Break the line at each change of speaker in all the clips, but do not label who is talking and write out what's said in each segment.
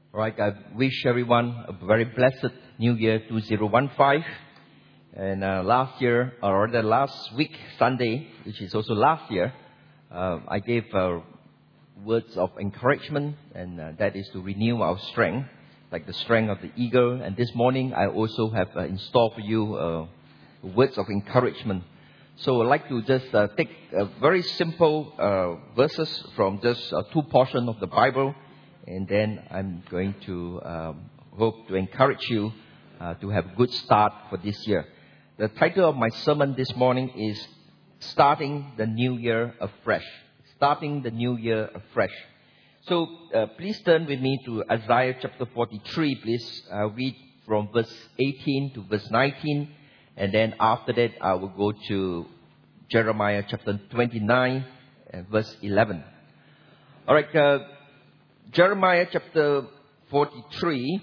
All right, I wish everyone a very blessed New Year 2015. And last week, Sunday, which is also last year, I gave words of encouragement, and that is to renew our strength, like the strength of the eagle. And this morning, I also have in store for you words of encouragement. So I'd like to just take very simple verses from just two portions of the Bible, and then I'm going to hope to encourage you to have a good start for this year. The title of my sermon this morning is Starting the New Year Afresh. Starting the New Year Afresh. So please turn with me to Isaiah chapter 43, please. I'll read from verse 18 to verse 19. And then after that, I will go to Jeremiah chapter 29 and verse 11. All right, Jeremiah chapter 43,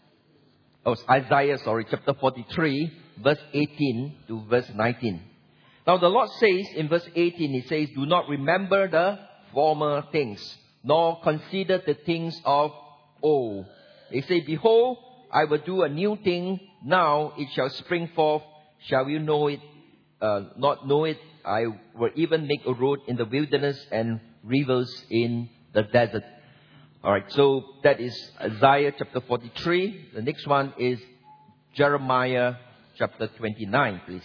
Isaiah chapter 43, verse 18 to verse 19. Now the Lord says in verse 18, He says, "Do not remember the former things, nor consider the things of old. They say, Behold, I will do a new thing. Now it shall spring forth. Shall you know it? Not know it? I will even make a road in the wilderness and rivers in the desert." Alright, so that is Isaiah chapter 43. The next one is Jeremiah chapter 29, please.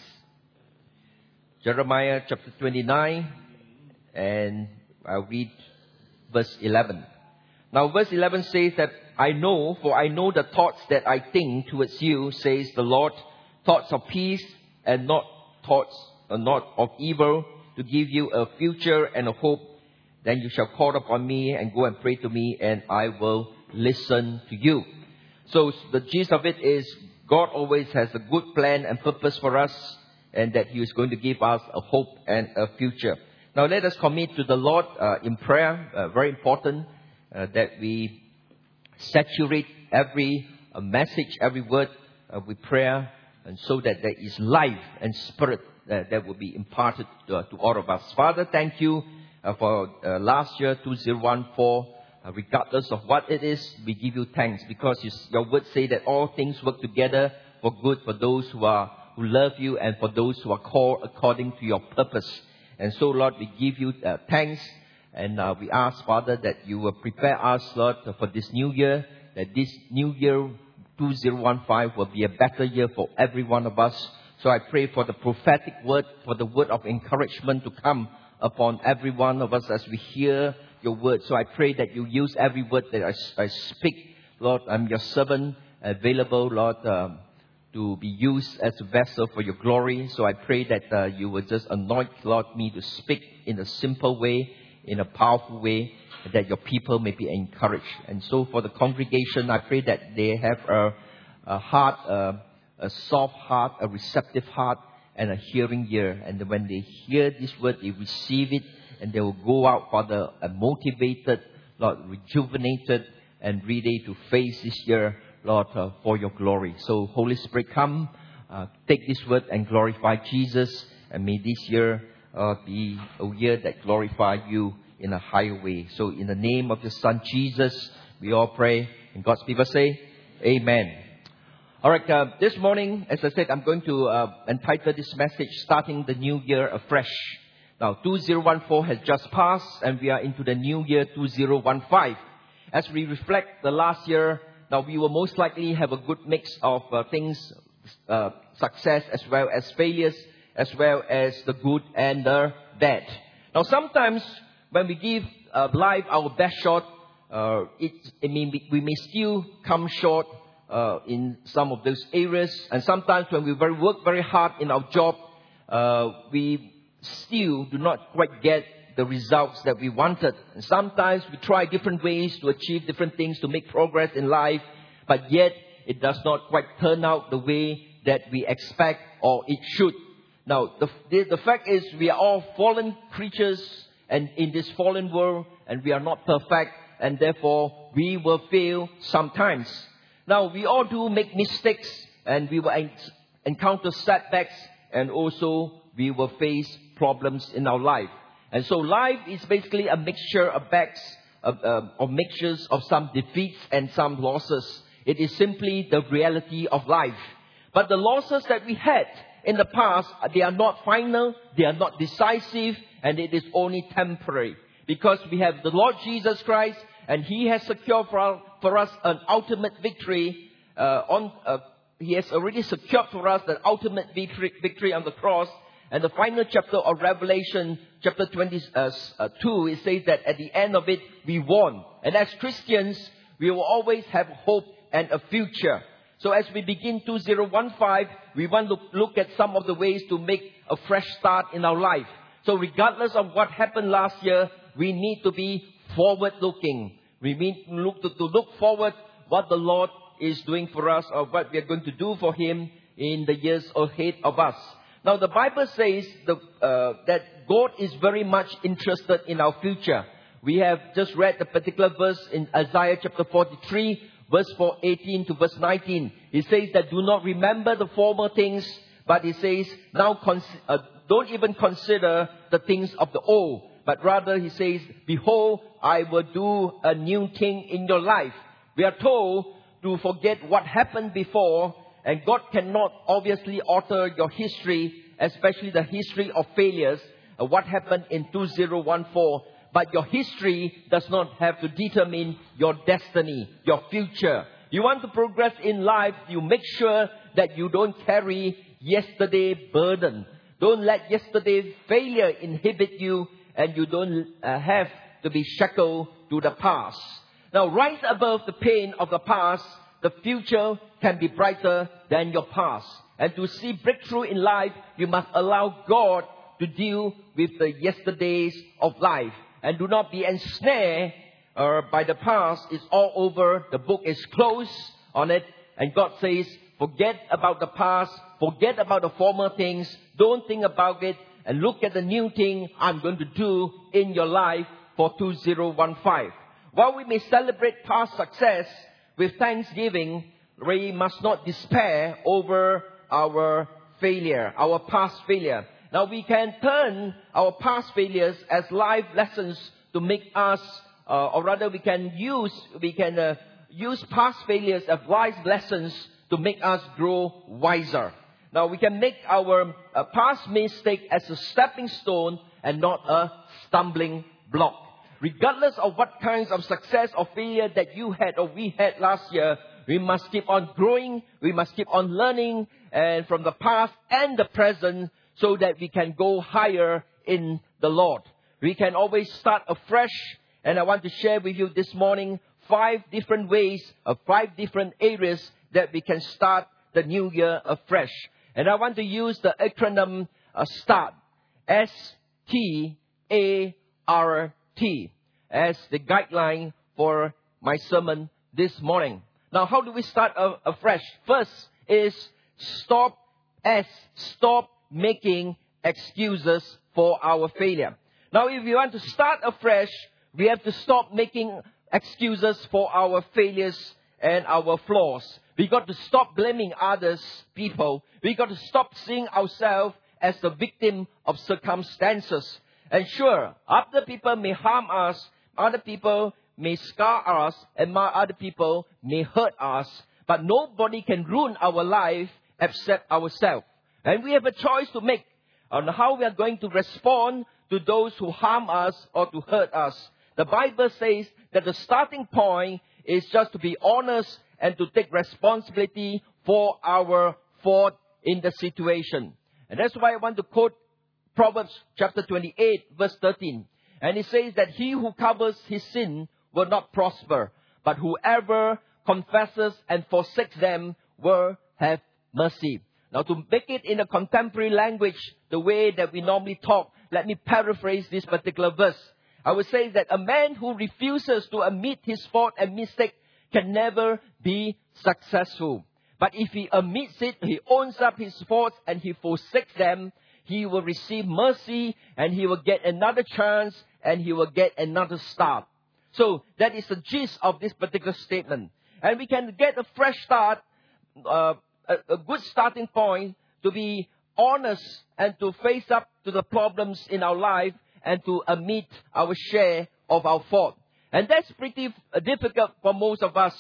Jeremiah chapter 29, and I'll read verse 11. Now verse 11 says that, I know the thoughts that I think towards you, says the Lord, thoughts of peace and not of evil, to give you a future and a hope. Then you shall call upon me and go and pray to me, and I will listen to you. So the gist of it is, God always has a good plan and purpose for us, and that He is going to give us a hope and a future. Now let us commit to the Lord in prayer. Very important that we saturate every message, every word with prayer, and so that there is life and spirit that will be imparted to all of us. Father, thank you for last year, 2014. Regardless of what it is, we give you thanks, because your words say that all things work together for good for those who love you and for those who are called according to your purpose. And so, Lord, we give you thanks, and we ask, Father, that you will prepare us, Lord, for this new year, that this new year 2015 will be a better year for every one of us. So I pray for the prophetic word, for the word of encouragement to come upon every one of us as we hear your word. So I pray that you use every word that I speak. Lord, I'm your servant, available, Lord, to be used as a vessel for your glory. So I pray that you will just anoint, Lord, me to speak in a simple way, in a powerful way, that your people may be encouraged. And so for the congregation, I pray that they have a heart, a soft heart, a receptive heart, and a hearing ear. And when they hear this word, they receive it, and they will go out, Father, motivated, Lord, rejuvenated, and ready to face this year, Lord, for your glory. So Holy Spirit, come, take this word and glorify Jesus, and may this year be a year that glorifies you in a higher way. So in the name of your Son Jesus, we all pray, and God's people say, Amen. Alright, this morning, as I said, I'm going to entitle this message, Starting the New Year Afresh. Now, 2014 has just passed, and we are into the new year 2015. As we reflect the last year, now we will most likely have a good mix of things, success as well as failures, as well as the good and the bad. Now, sometimes when we give life our best shot, we may still come short in some of those areas. And sometimes when we work very hard in our job, we still do not quite get the results that we wanted. And sometimes we try different ways to achieve different things, to make progress in life, but yet it does not quite turn out the way that we expect or it should. Now, the fact is, we are all fallen creatures, and in this fallen world, and we are not perfect, and therefore we will fail sometimes. Now, we all do make mistakes, and we will encounter setbacks, and also we will face problems in our life. And so life is basically a mixture of bags or mixtures of some defeats and some losses. It is simply the reality of life. But the losses that we had in the past, they are not final, they are not decisive, and it is only temporary. Because we have the Lord Jesus Christ, and He has secured for us an ultimate victory. He has already secured for us the ultimate victory on the cross. And the final chapter of Revelation, chapter 22, it says that at the end of it, we won. And as Christians, we will always have hope and a future. So as we begin 2015, we want to look at some of the ways to make a fresh start in our life. So regardless of what happened last year, we need to be forward-looking. We need to look forward what the Lord is doing for us or what we are going to do for Him in the years ahead of us. Now the Bible says that God is very much interested in our future. We have just read the particular verse in Isaiah chapter 43, verse 18 to verse 19. It says that do not remember the former things, but it says now don't even consider the things of the old. But rather He says, behold, I will do a new thing in your life. We are told to forget what happened before, and God cannot obviously alter your history, especially the history of failures, what happened in 2014. But your history does not have to determine your destiny, your future. You want to progress in life, you make sure that you don't carry yesterday's burden. Don't let yesterday's failure inhibit you, and you don't have to be shackled to the past. Now, rise above the pain of the past. The future can be brighter than your past. And to see breakthrough in life, you must allow God to deal with the yesterdays of life. And do not be ensnared by the past. It's all over. The book is closed on it. And God says, forget about the past. Forget about the former things. Don't think about it. And look at the new thing I'm going to do in your life for 2015. While we may celebrate past success with thanksgiving, we must not despair over our failure, our past failure. Now we can turn our past failures as life lessons to make us, or rather we can use past failures as life lessons to make us grow wiser. Now we can make our past mistake as a stepping stone and not a stumbling block. Regardless of what kinds of success or failure that you had or we had last year, we must keep on growing. We must keep on learning and from the past and the present so that we can go higher in the Lord. We can always start afresh. And I want to share with you this morning 5 different ways of 5 different areas that we can start the new year afresh. And I want to use the acronym START, S-T-A-R-T, as the guideline for my sermon this morning. Now, how do we start afresh? First is stop making excuses for our failure. Now, if we want to start afresh, we have to stop making excuses for our failures and our flaws. We got to stop blaming others, people. We got to stop seeing ourselves as the victim of circumstances. And sure, other people may harm us, other people may scar us, and other people may hurt us. But nobody can ruin our life except ourselves. And we have a choice to make on how we are going to respond to those who harm us or to hurt us. The Bible says that the starting point is just to be honest and to take responsibility for our fault in the situation. And that's why I want to quote Proverbs chapter 28, verse 13. And it says that he who covers his sin will not prosper, but whoever confesses and forsakes them will have mercy. Now, to make it in a contemporary language, the way that we normally talk, let me paraphrase this particular verse. I would say that a man who refuses to admit his fault and mistake can never be successful. But if he admits it, he owns up his faults and he forsakes them, he will receive mercy and he will get another chance and he will get another start. So that is the gist of this particular statement. And we can get a fresh start, a good starting point to be honest and to face up to the problems in our life and to admit our share of our fault. And that's pretty difficult for most of us,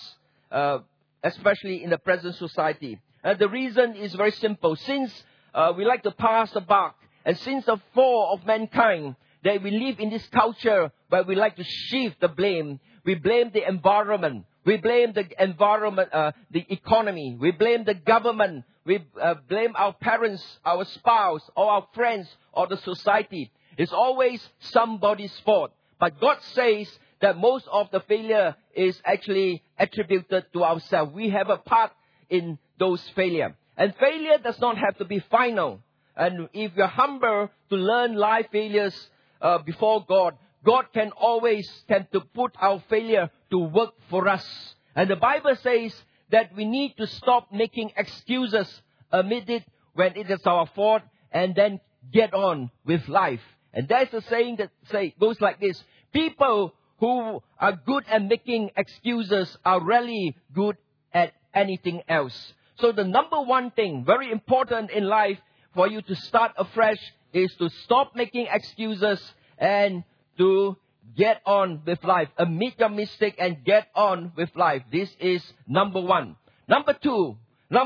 especially in the present society. The reason is very simple. Since we like to pass the buck, and since the fall of mankind, that we live in this culture where we like to shift the blame. We blame the environment. We blame the environment, the economy. We blame the government. We blame our parents, our spouse, or our friends, or the society. It's always somebody's fault. But God says that most of the failure is actually attributed to ourselves. We have a part in those failures. And failure does not have to be final. And if you're humble to learn life failures before God, God can always tend to put our failure to work for us. And the Bible says that we need to stop making excuses amid it when it is our fault, and then get on with life. And there's a saying that goes like this: people who are good at making excuses are rarely good at anything else. So the number one thing, very important in life for you to start afresh, is to stop making excuses and to get on with life. Admit your mistake and get on with life. This is number one. Number two,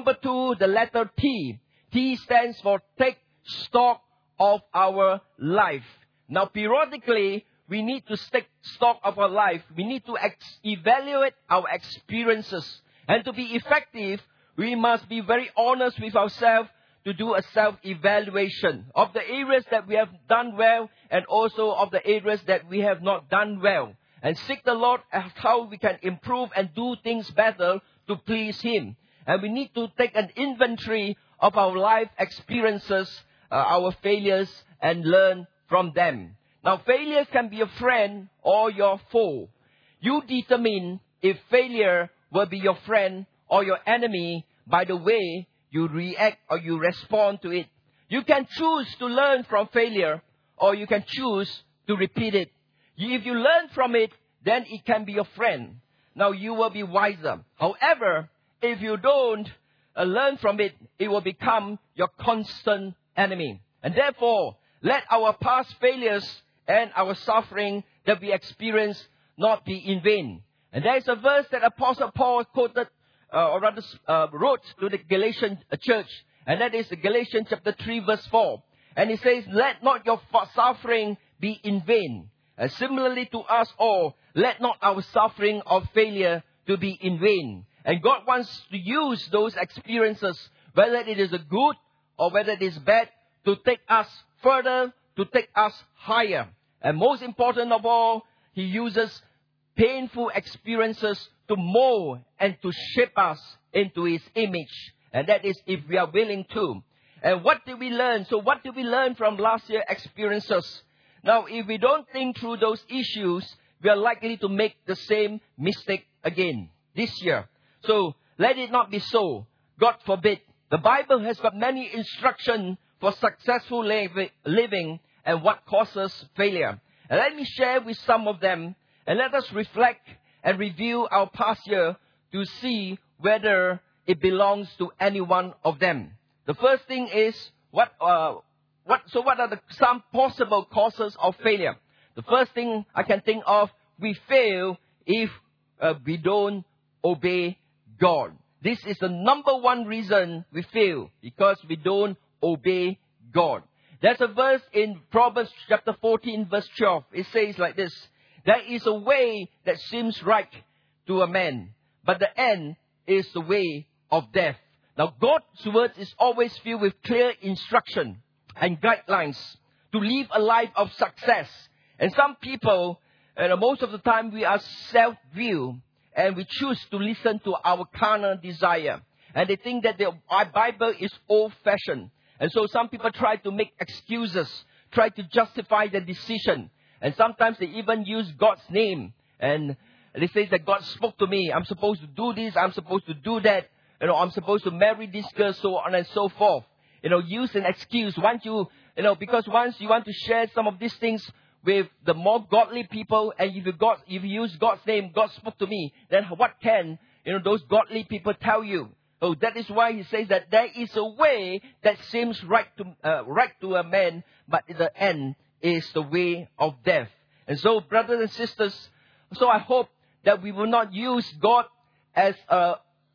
the letter T. T stands for take stock of our life. Now, periodically, we need to take stock of our life. We need to evaluate our experiences. And to be effective, we must be very honest with ourselves to do a self-evaluation of the areas that we have done well and also of the areas that we have not done well. And seek the Lord as how we can improve and do things better to please Him. And we need to take an inventory of our life experiences, our failures, and learn from them. Now, failure can be a friend or your foe. You determine if failure will be your friend or your enemy by the way you react or you respond to it. You can choose to learn from failure, or you can choose to repeat it. If you learn from it, then it can be your friend. Now you will be wiser. However, if you don't learn from it, it will become your constant enemy. And therefore, let our past failures and our suffering that we experience not be in vain. And there is a verse that Apostle Paul quoted, wrote to the Galatian church. And that is Galatians chapter 3 verse 4. And he says, let not your suffering be in vain. And similarly to us all, let not our suffering of failure to be in vain. And God wants to use those experiences, whether it is a good or whether it is bad, to take us further, to take us higher. And most important of all, He uses painful experiences to mold and to shape us into His image. And that is if we are willing to. And what did we learn? So what did we learn from last year's experiences? Now, if we don't think through those issues, we are likely to make the same mistake again this year. So let it not be so. God forbid. The Bible has got many instructions for successful living and what causes failure. And let me share with some of them, and let us reflect and review our past year to see whether it belongs to any one of them. The first thing is, what are some possible causes of failure? The first thing I can think of, we fail if we don't obey God. This is the number one reason we fail, because we don't obey God. There's a verse in Proverbs chapter 14 verse 12. It says like this: there is a way that seems right to a man, but the end is the way of death. Now, God's word is always filled with clear instruction and guidelines to live a life of success. And some people, most of the time, we are self-willed and we choose to listen to our carnal desire. And they think that the Bible is old-fashioned. And so some people try to make excuses, try to justify their decision. And sometimes they even use God's name. And they say that God spoke to me. I'm supposed to do this. I'm supposed to do that. I'm supposed to marry this girl, so on and so forth. Use an excuse. Because once you want to share some of these things with the more godly people, and if you use God's name, God spoke to me, then what can, those godly people tell you? Oh, that is why He says that there is a way that seems right to a man, but the end is the way of death. And so, brothers and sisters, So I hope that we will not use God as a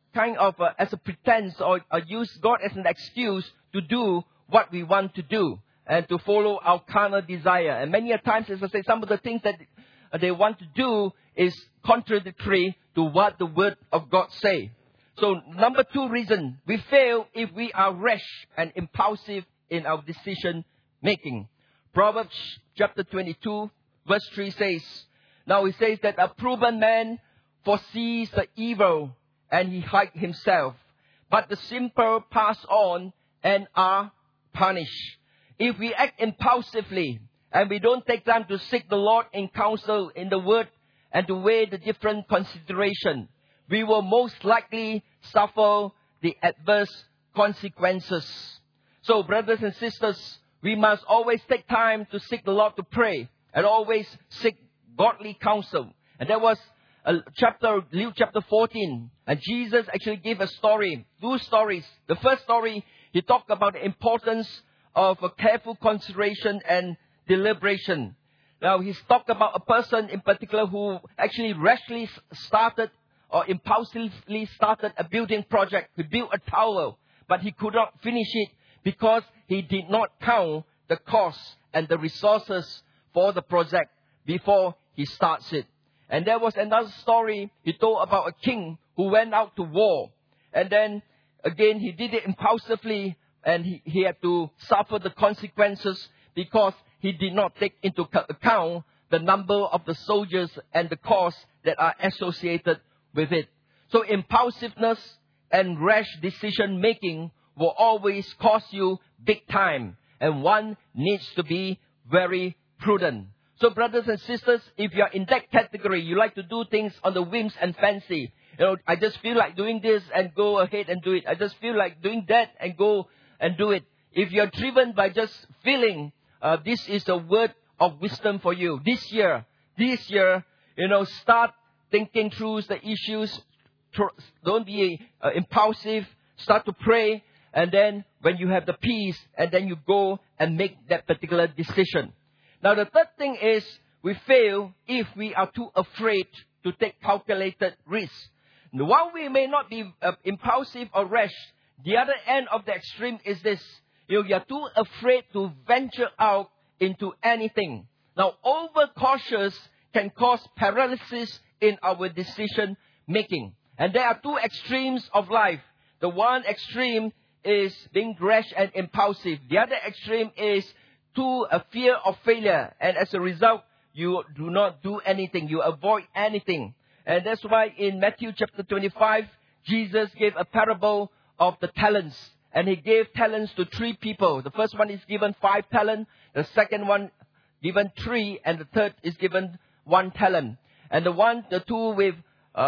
as a pretense, or use God as an excuse to do what we want to do and to follow our carnal desire. And many a times, as I say, some of the things that they want to do is contradictory to what the Word of God say. So number 2 reason, we fail if we are rash and impulsive in our decision making. Proverbs chapter 22 verse 3 says, now it says that a proven man foresees the evil and he hides himself, but the simple pass on and are punished. If we act impulsively and we don't take time to seek the Lord in counsel in the Word and to weigh the different consideration, we will most likely suffer the adverse consequences. So, brothers and sisters, we must always take time to seek the Lord to pray and always seek godly counsel. And there was Luke chapter 14, and Jesus actually gave a story, 2 stories. The first story, he talked about the importance of a careful consideration and deliberation. Now, he's talked about a person in particular who actually rashly started or impulsively started a building project. He built a tower, but he could not finish it because he did not count the cost and the resources for the project before he starts it. And there was another story he told about a king who went out to war. And then, again, he did it impulsively, and he had to suffer the consequences because he did not take into account the number of the soldiers and the costs that are associated with it. So impulsiveness and rash decision making will always cost you big time. And one needs to be very prudent. So brothers and sisters, if you are in that category, you like to do things on the whims and fancy. I just feel like doing this and go ahead and do it. I just feel like doing that and go and do it. If you're driven by just feeling, this is a word of wisdom for you. This year, start thinking through the issues. Don't be impulsive. Start to pray. And then when you have the peace, and then you go and make that particular decision. Now, the third thing is we fail if we are too afraid to take calculated risks. While we may not be impulsive or rash, the other end of the extreme is this. You are too afraid to venture out into anything. Now, overcautious can cause paralysis in our decision making. And there are 2 extremes of life. The one extreme is being rash and impulsive. The other extreme is to a fear of failure. And as a result, you do not do anything. You avoid anything. And that's why in Matthew chapter 25, Jesus gave a parable of the talents. And he gave talents to 3 people. The first one is given 5 talents. The second one given 3. And the third is given 1 talent. And the ones with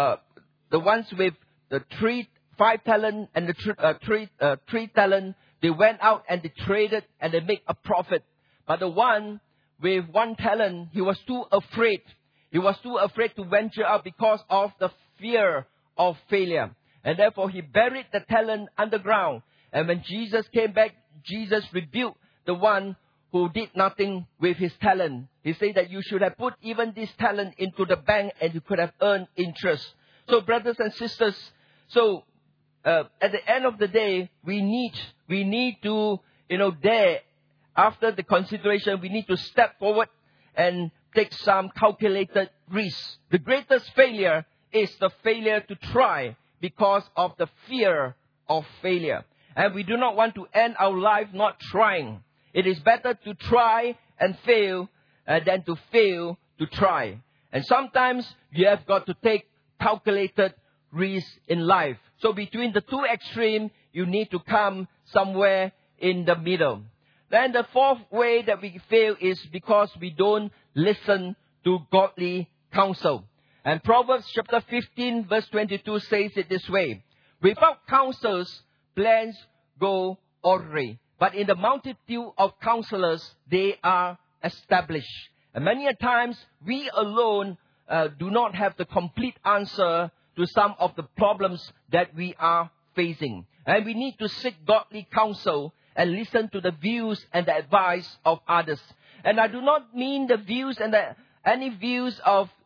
the 5 talent and the 3 talent, they went out and they traded and they make a profit. But the one with 1 talent, he was too afraid. He was too afraid to venture out because of the fear of failure. And therefore, he buried the talent underground. And when Jesus came back, Jesus rebuked the one who did nothing with his talent. He said that you should have put even this talent into the bank and you could have earned interest. So, brothers and sisters, at the end of the day, we need to, dare. After the consideration, we need to step forward and take some calculated risks. The greatest failure is the failure to try because of the fear of failure. And we do not want to end our life not trying. It is better to try and fail than to fail to try. And sometimes you have got to take calculated risks in life. So between the 2 extremes, you need to come somewhere in the middle. Then the 4th way that we fail is because we don't listen to godly counsel. And Proverbs chapter 15 verse 22 says it this way. Without counsels, plans go awry. But in the multitude of counselors, they are established. And many a times, we alone do not have the complete answer to some of the problems that we are facing. And we need to seek godly counsel and listen to the views and the advice of others. And I do not mean the views and any views of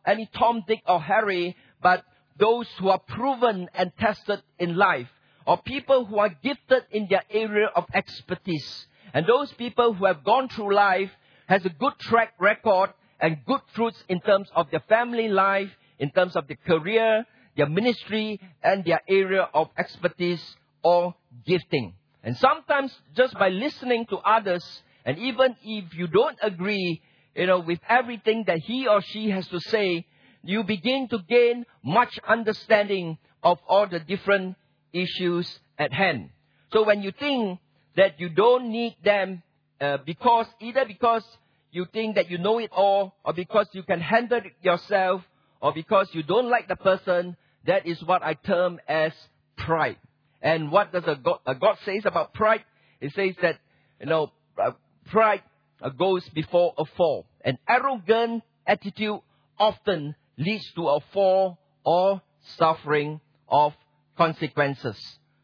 any Tom, Dick or Harry, but those who are proven and tested in life, or people who are gifted in their area of expertise. And those people who have gone through life has a good track record and good fruits in terms of their family life, in terms of their career, their ministry, and their area of expertise or gifting. And sometimes just by listening to others, and even if you don't agree, with everything that he or she has to say, you begin to gain much understanding of all the different issues at hand. So when you think that you don't need them, because you think that you know it all, or because you can handle it yourself, or because you don't like the person, that is what I term as pride. And what does God says about pride? It says that, pride goes before a fall. An arrogant attitude often leads to a fall or suffering of consequences.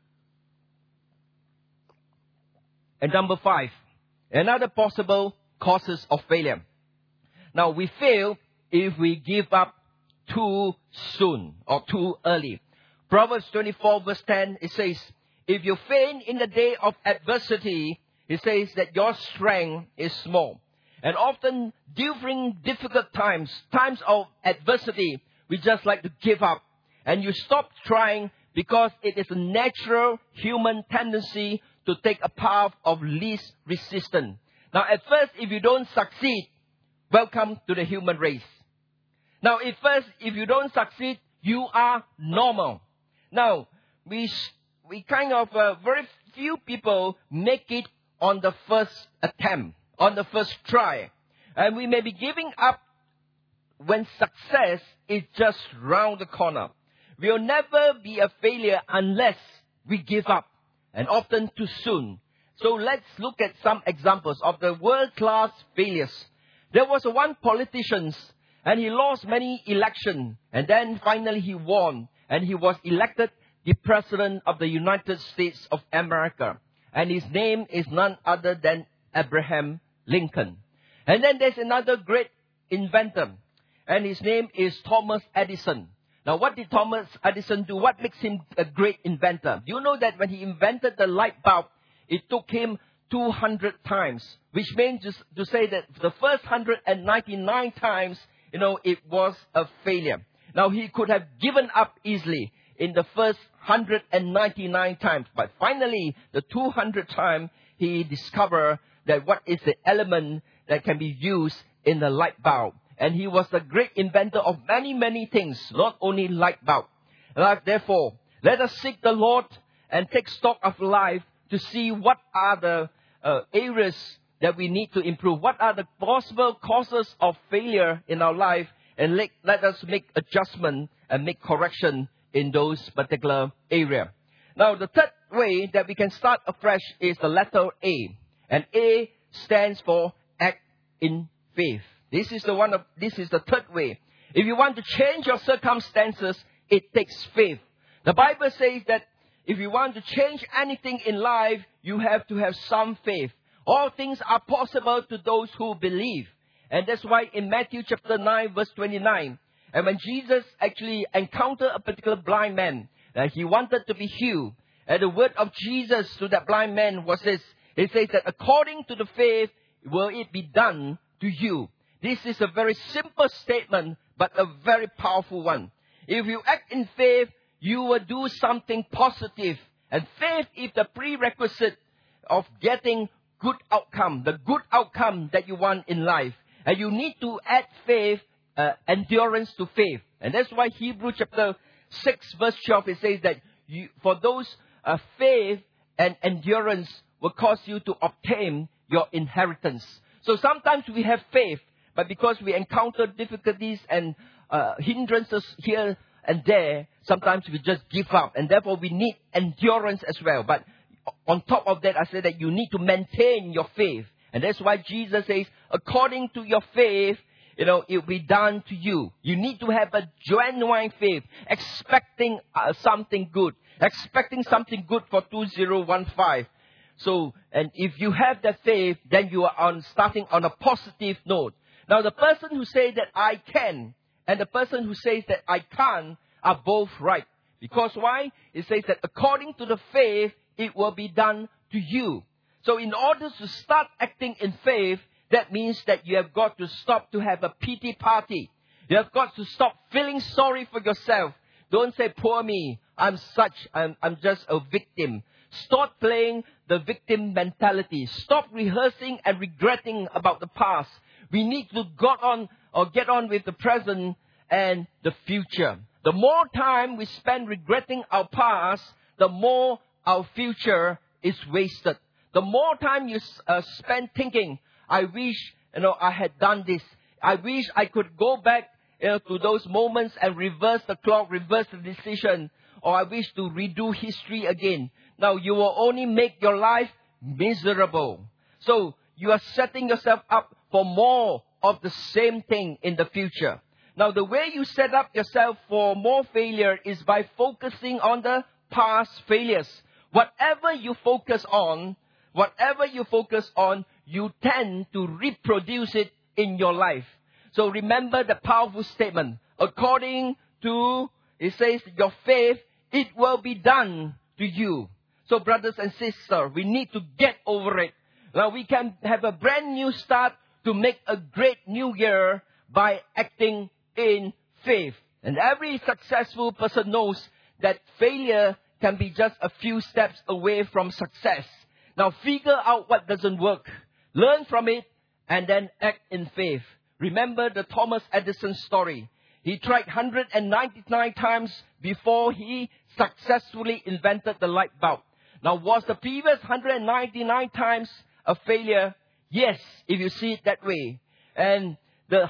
And number 5, another possible causes of failure. Now, we fail if we give up too soon or too early. Proverbs 24 verse 10, it says, if you faint in the day of adversity, it says that your strength is small. And often during difficult times of adversity, we just like to give up. And you stop trying because it is a natural human tendency to take a path of least resistance. Now, at first, if you don't succeed, welcome to the human race. Now, if you don't succeed, you are normal. Now, we very few people make it on the first attempt, on the first try. And we may be giving up when success is just round the corner. We'll never be a failure unless we give up, and often too soon. So let's look at some examples of the world-class failures. There was one politician, and he lost many elections, and then finally he won, and he was elected the President of the United States of America. And his name is none other than Abraham Lincoln. And then there's another great inventor, and his name is Thomas Edison. Now, what did Thomas Edison do? What makes him a great inventor? Do you know that when he invented the light bulb, it took him 200 times, which means to say that the first 199 times, it was a failure. Now, he could have given up easily in the first 199 times, but finally, the 200th time, he discovered that what is the element that can be used in the light bulb. And he was the great inventor of many, many things, not only light bulb. Therefore, let us seek the Lord and take stock of life to see what are the areas that we need to improve. What are the possible causes of failure in our life? And let us make adjustment and make correction in those particular area. Now, the third way that we can start afresh is the letter A. And A stands for act in faith. This is the third way. If you want to change your circumstances, it takes faith. The Bible says that if you want to change anything in life, you have to have some faith. All things are possible to those who believe. And that's why in Matthew chapter 9 verse 29, and when Jesus actually encountered a particular blind man, he wanted to be healed. And the word of Jesus to that blind man was this. It says that according to the faith, will it be done to you. This is a very simple statement, but a very powerful one. If you act in faith, you will do something positive. And faith is the prerequisite of getting good outcome, the good outcome that you want in life. And you need to add faith, endurance to faith. And that's why Hebrews chapter 6 verse 12, it says that for those faith and endurance will cause you to obtain your inheritance. So sometimes we have faith, but because we encounter difficulties and hindrances here and there, sometimes we just give up. And therefore we need endurance as well. But on top of that, I say that you need to maintain your faith. And that's why Jesus says, according to your faith, it will be done to you. You need to have a genuine faith, expecting something good. Expecting something good for 2015. So, and if you have that faith, then you are starting on a positive note. Now, the person who say that I can and the person who says that I can't are both right. Because why? It says that according to the faith, it will be done to you. So in order to start acting in faith, that means that you have got to stop to have a pity party. You have got to stop feeling sorry for yourself. Don't say, poor me, I'm just a victim. Stop playing the victim mentality. Stop rehearsing and regretting about the past. We need to get on with the present and the future. The more time we spend regretting our past, the more our future is wasted. The more time you spend thinking, I wish, I had done this. I wish I could go back, to those moments and reverse the clock, reverse the decision. Or I wish to redo history again. Now, you will only make your life miserable. So, you are setting yourself up for more of the same thing in the future. Now, the way you set up yourself for more failure is by focusing on the past failures. Whatever you focus on, you tend to reproduce it in your life. So remember the powerful statement. According to, it says, your faith, it will be done to you. So brothers and sisters, we need to get over it. Now we can have a brand new start to make a great new year by acting in faith. And every successful person knows that failure can be just a few steps away from success. Now figure out what doesn't work. Learn from it and then act in faith. Remember the Thomas Edison story. He tried 199 times before he successfully invented the light bulb. Now, was the previous 199 times a failure? Yes, if you see it that way. And the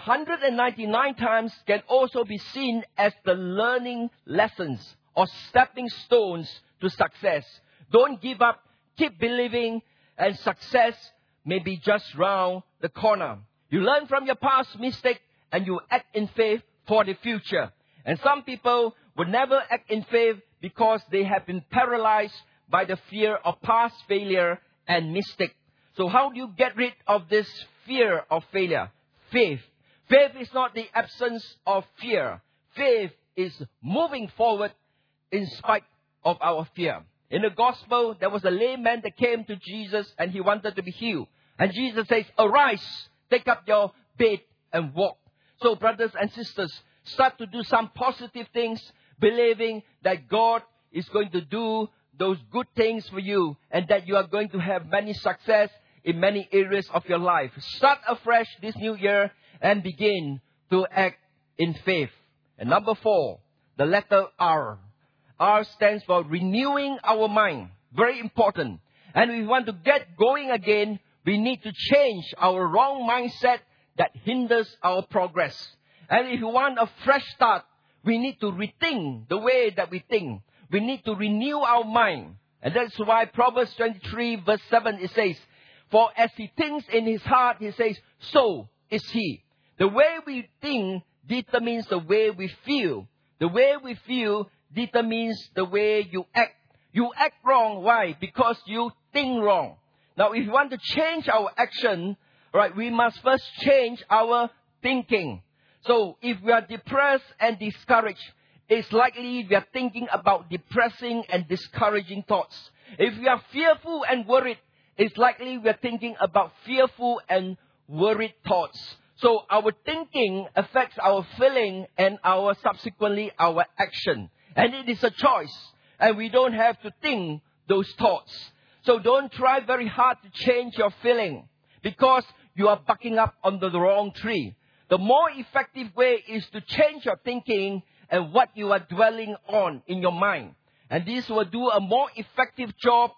199 times can also be seen as the learning lessons or stepping stones to success. Don't give up. Keep believing, and success may be just round the corner. You learn from your past mistake and you act in faith for the future. And some people would never act in faith because they have been paralyzed by the fear of past failure and mistake. So how do you get rid of this fear of failure? Faith. Faith is not the absence of fear. Faith is moving forward in spite of our fear. In the gospel, there was a lame man that came to Jesus and he wanted to be healed. And Jesus says, arise, take up your bed and walk. So brothers and sisters, start to do some positive things, believing that God is going to do those good things for you and that you are going to have many success in many areas of your life. Start afresh this new year and begin to act in faith. And number 4, the letter R. R stands for renewing our mind. Very important. And if we want to get going again, we need to change our wrong mindset that hinders our progress. And if you want a fresh start, we need to rethink the way that we think. We need to renew our mind. And that's why Proverbs 23 verse 7 it says, for as he thinks in his heart, he says, so is he. The way we think determines the way we feel. The way we feel determines the way you act. You act wrong. Why? Because you think wrong. Now, if you want to change our action, right, we must first change our thinking. So, if we are depressed and discouraged, it's likely we are thinking about depressing and discouraging thoughts. If we are fearful and worried, it's likely we are thinking about fearful and worried thoughts. So, our thinking affects our feeling and subsequently our action. And it is a choice. And we don't have to think those thoughts. So don't try very hard to change your feeling because you are bucking up on the wrong tree. The more effective way is to change your thinking and what you are dwelling on in your mind. And this will do a more effective job,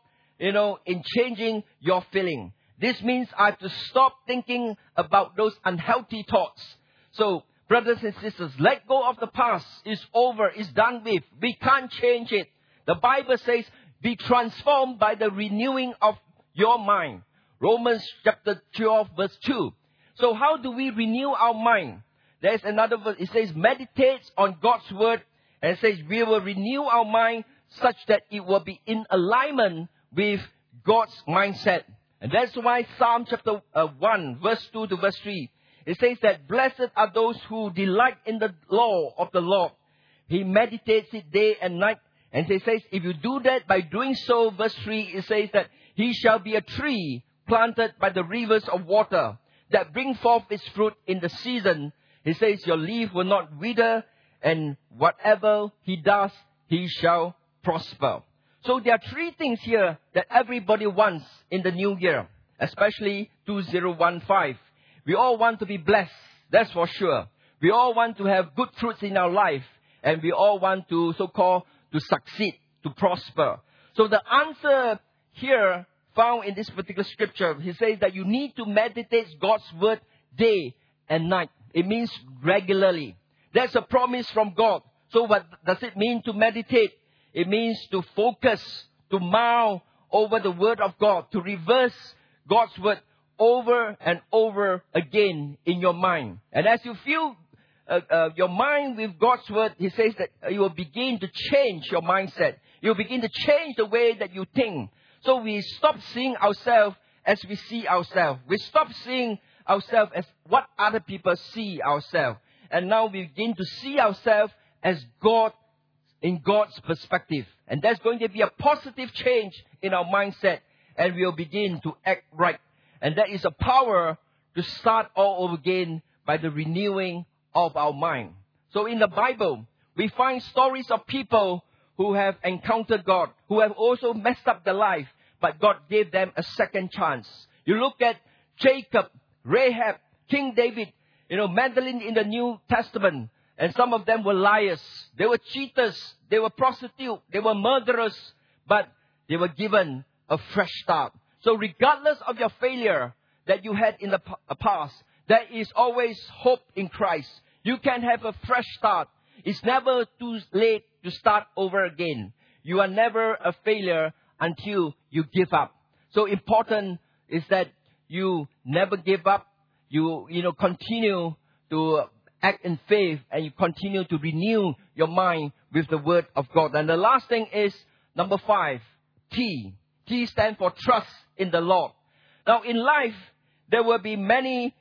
in changing your feeling. This means I have to stop thinking about those unhealthy thoughts. So, brothers and sisters, let go of the past. It's over. It's done with. We can't change it. The Bible says, be transformed by the renewing of your mind. Romans chapter 12 verse 2. So how do we renew our mind? There's another verse. It says, meditate on God's word. And it says, we will renew our mind such that it will be in alignment with God's mindset. And that's why Psalm chapter 1 verse 2 to verse 3. It says that blessed are those who delight in the law of the Lord. He meditates it day and night. And it says, if you do that, by doing so, verse 3, it says that he shall be a tree planted by the rivers of water that bring forth its fruit in the season. He says, your leaf will not wither, and whatever he does, he shall prosper. So there are three things here that everybody wants in the new year, especially 2015. We all want to be blessed, that's for sure. We all want to have good fruits in our life, and we all want to, so-called, to succeed, to prosper. So the answer here found in this particular scripture, he says that you need to meditate God's word day and night. It means regularly. That's a promise from God. So what does it mean to meditate? It means to focus, to mull over the word of God, to reverse God's word over and over again in your mind. And as you fill your mind with God's word, he says that you will begin to change your mindset. You will begin to change the way that you think. So we stop seeing ourselves as we see ourselves. We stop seeing ourselves as what other people see ourselves. And now we begin to see ourselves as God in God's perspective. And that's going to be a positive change in our mindset. And we'll begin to act right. And that is a power to start all over again by the renewing of our mind. So in the Bible, we find stories of people who have encountered God, who have also messed up their life, but God gave them a second chance. You look at Jacob, Rahab, King David, Magdalene in the New Testament, and some of them were liars. They were cheaters. They were prostitutes. They were murderers, but they were given a fresh start. So regardless of your failure that you had in the past, there is always hope in Christ. You can have a fresh start. It's never too late to start over again. You are never a failure until you give up. So important is that you never give up. You continue to act in faith, and you continue to renew your mind with the word of God. And the last thing is number 5, T. T stands for trust in the Lord. Now in life, there will be many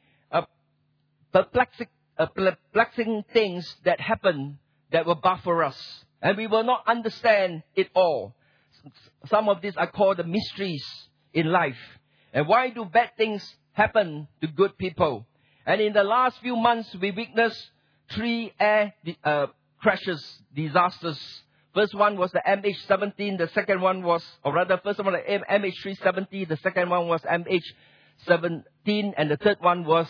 perplexing things that happen that will buffer us. And we will not understand it all. Some of these are called the mysteries in life. And why do bad things happen to good people? And in the last few months, we witnessed 3 air crashes, disasters. First one was the MH17. The second one was, first one was the MH370. The second one was MH17. And the third one was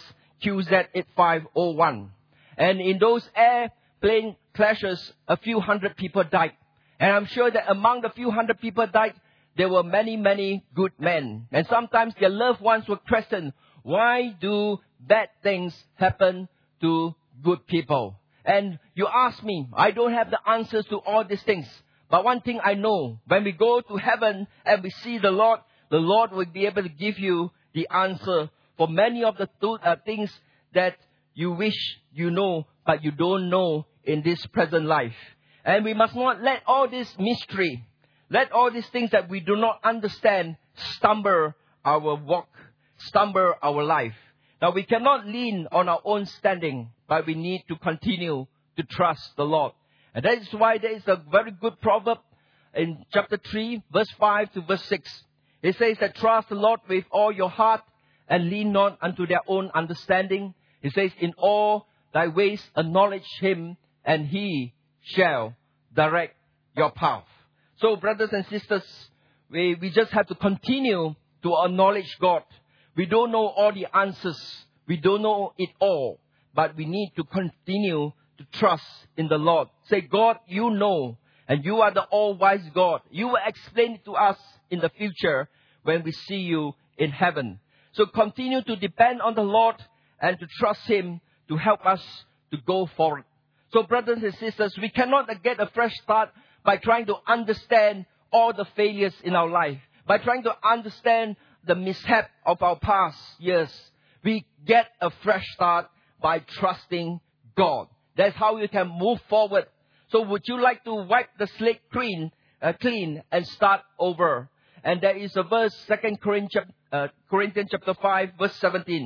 QZ8501. And in those airplane crashes, a few hundred people died. And I'm sure that among the few hundred people died, there were many, many good men. And sometimes their loved ones were questioned, why do bad things happen to good people? And you ask me, I don't have the answers to all these things. But one thing I know, when we go to heaven and we see the Lord will be able to give you the answer for many of the things that you wish you know, but you don't know in this present life. And we must not let all this mystery, let all these things that we do not understand stumble our walk, stumble our life. Now we cannot lean on our own standing, but we need to continue to trust the Lord. And that is why there is a very good proverb in chapter 3, verse 5 to verse 6. It says that trust the Lord with all your heart and lean not unto their own understanding. It says, in all thy ways acknowledge him, and he shall direct your path. So brothers and sisters, we just have to continue to acknowledge God. We don't know all the answers. We don't know it all. But we need to continue to trust in the Lord. Say, God, you know, and you are the all-wise God. You will explain it to us in the future when we see you in heaven. So continue to depend on the Lord and to trust him to help us to go forward. So brothers and sisters, we cannot get a fresh start by trying to understand all the failures in our life, by trying to understand the mishap of our past years. We get a fresh start by trusting God. That's how we can move forward. So would you like to wipe the slate clean and start over? And there is a verse, 2 Corinthians chapter 5, verse 17.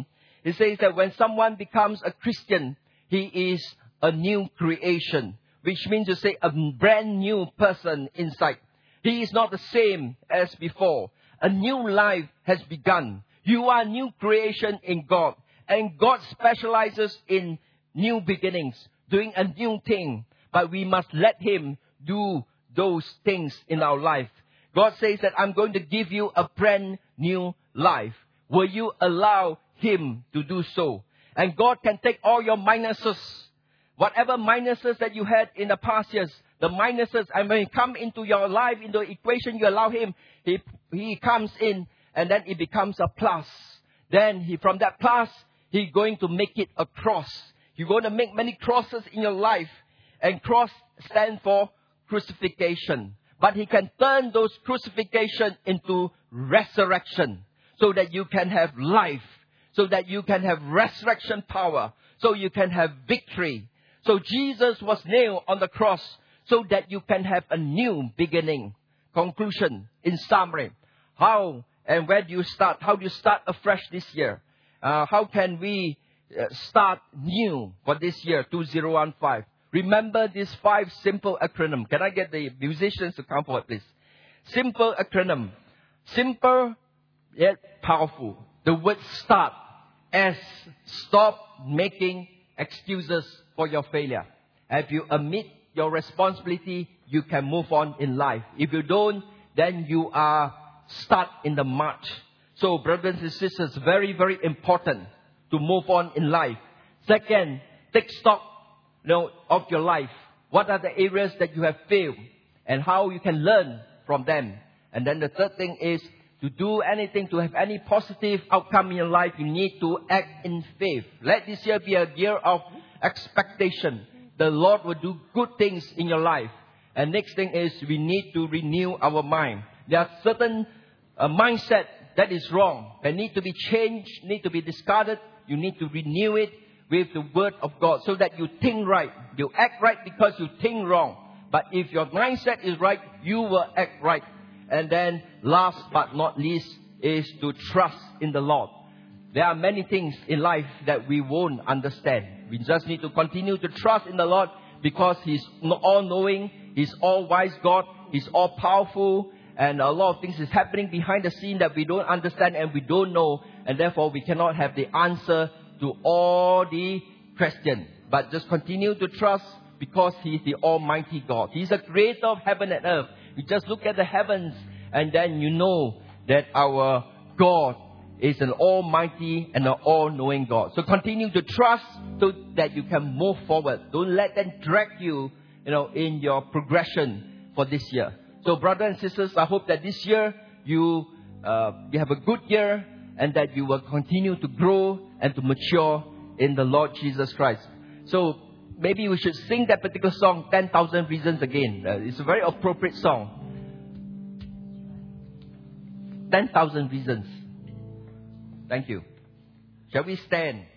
It says that when someone becomes a Christian, he is a new creation, which means to say a brand new person inside. He is not the same as before. A new life has begun. You are a new creation in God. And God specializes in new beginnings, doing a new thing. But we must let Him do those things in our life. God says that I'm going to give you a brand new life. Will you allow Him to do so? And God can take all your minuses, whatever minuses that you had in the past years, the minuses, and when He come into your life, into the equation, you allow Him, He comes in, and then it becomes a plus. Then from that plus, He's going to make it a cross. You're going to make many crosses in your life. And cross stands for crucifixion. But He can turn those crucifixion into resurrection. So that you can have life. So that you can have resurrection power. So you can have victory. So Jesus was nailed on the cross. So that you can have a new beginning. Conclusion, in summary. How and where do you start? How do you start afresh this year? How can we start new for this year, 2015? Remember these 5 simple acronyms. Can I get the musicians to come forward, please? Simple acronym. Simple yet powerful. The word START. S. Stop making excuses for your failure. If you admit your responsibility, you can move on in life. If you don't, then you are stuck in the march. So, brothers and sisters, very, very important to move on in life. Second, take stock, of your life. What are the areas that you have failed and how you can learn from them. And then the third thing is to do anything, to have any positive outcome in your life, you need to act in faith. Let this year be a year of expectation. The Lord will do good things in your life. And next thing is we need to renew our mind. There are certain mindset that is wrong. They need to be changed, need to be discarded. You need to renew it with the Word of God so that you think right. You act right because you think wrong. But if your mindset is right, you will act right. And then last but not least is to trust in the Lord. There are many things in life that we won't understand. We just need to continue to trust in the Lord because He's all-knowing, He's all-wise God, He's all-powerful, and a lot of things is happening behind the scene that we don't understand and we don't know, and therefore we cannot have the answer to all the questions. But just continue to trust because He is the Almighty God. He's the creator of heaven and earth. You just look at the heavens and then you know that our God is an almighty and an all-knowing God. So continue to trust so that you can move forward. Don't let them drag you, in your progression for this year. So brothers and sisters, I hope that this year you have a good year and that you will continue to grow and to mature in the Lord Jesus Christ. So maybe we should sing that particular song, 10,000 Reasons again. It's a very appropriate song. 10,000 Reasons. Thank you. Shall we stand?